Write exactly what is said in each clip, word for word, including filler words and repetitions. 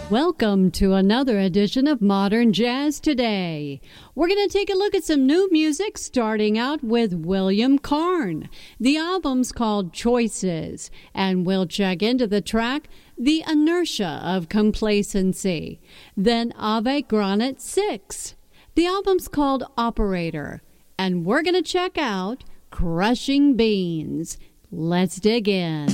Welcome to another edition of Modern Jazz Today. We're going to take a look at some new music, starting out with William Carn. The album's called Choices, and we'll check into the track The Inertia of Complacency. Then Ave Granit six. The album's called Operator, and we're going to check out Crushing Beans. Let's dig in.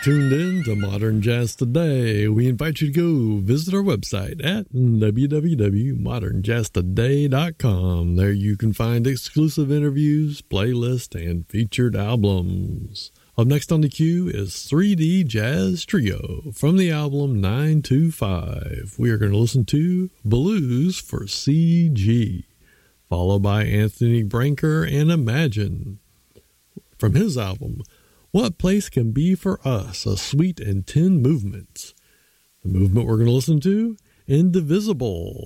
tuned in to Modern Jazz Today. We invite you to go visit our website at w w w dot modern jazz today dot com. There you can find exclusive interviews, playlists, and featured albums. Up next on the queue is three D Jazz Trio from the album nine two five. We are going to listen to Blues for C G, followed by Anthony Branker and Imagine from his album What Place Can Be For Us, a Suite in ten movements. The movement we're going to listen to, Indivisible.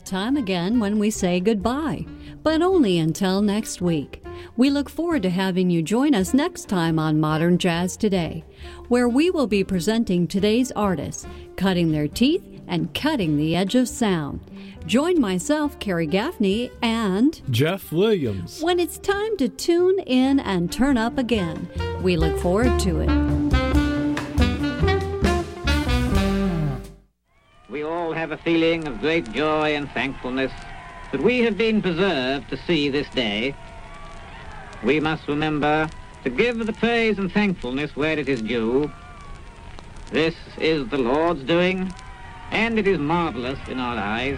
that time again when we say goodbye, but only until next week. We look forward to having you join us next time on Modern Jazz Today, where we will be presenting today's artists, cutting their teeth and cutting the edge of sound. Join myself, Carrie Gaffney, and Jeff Williams when it's time to tune in and turn up again. We look forward to it. We all have a feeling of great joy and thankfulness that we have been preserved to see this day. We must remember to give the praise and thankfulness where it is due. This is the Lord's doing, and it is marvelous in our eyes.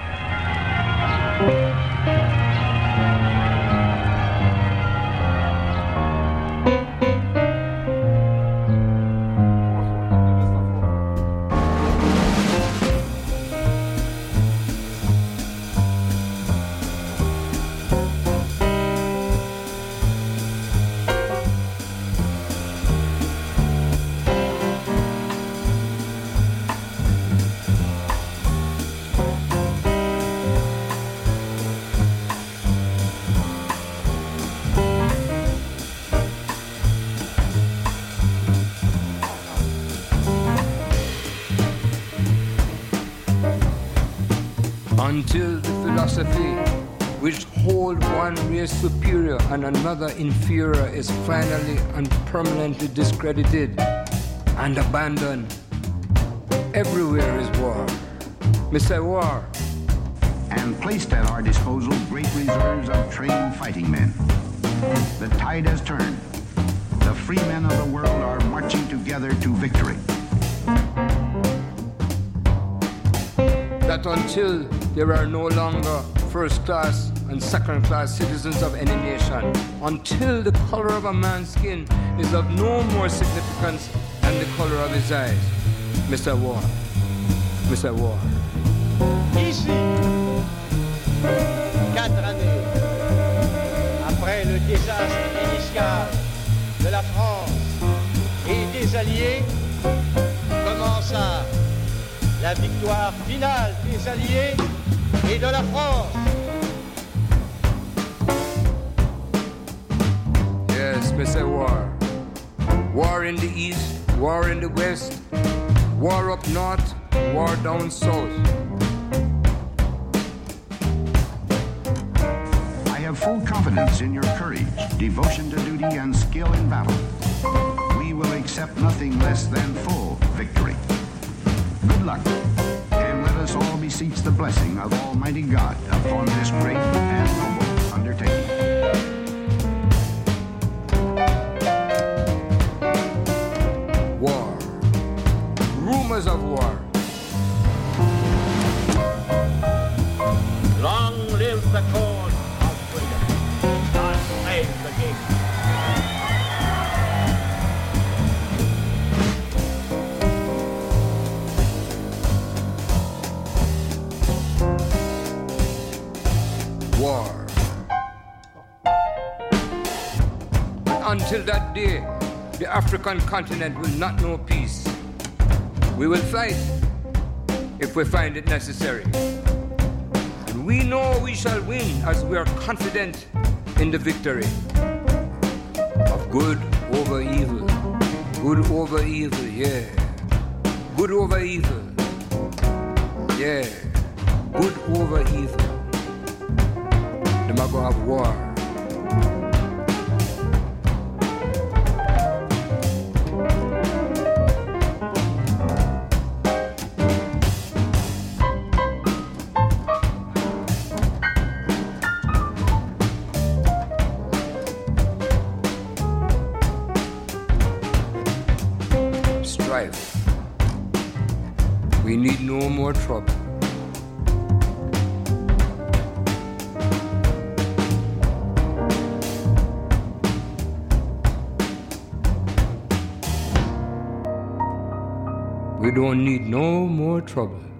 Until the philosophy which hold one race superior and another inferior is finally and permanently discredited and abandoned. Everywhere is war. Me say war. And placed at our disposal great reserves of trained fighting men. The tide has turned. The free men of the world are marching together to victory. That until there are no longer first-class and second-class citizens of any nation, until the color of a man's skin is of no more significance than the color of his eyes. Mister War. Mister War. Ici, quatre années après le désastre initial de la France et des Alliés, commença la victoire finale des Alliés et de la France. Yes, Mister War. War in the east, war in the west, war up north, war down south. I have full confidence in your courage, devotion to duty, and skill in battle. We will accept nothing less than full victory. Good luck, and let us all beseech the blessing of Almighty God upon this great and noble undertaking. War. Rumors of war. Long live the cause of freedom. God save the king. War. Until that day, the African continent will not know peace. We will fight if we find it necessary. And we know we shall win as we are confident in the victory of good over evil. Good over evil, yeah. Good over evil. Yeah. Good over evil. Them are gonna have war. Strife. We need no more trouble. We don't need no more trouble.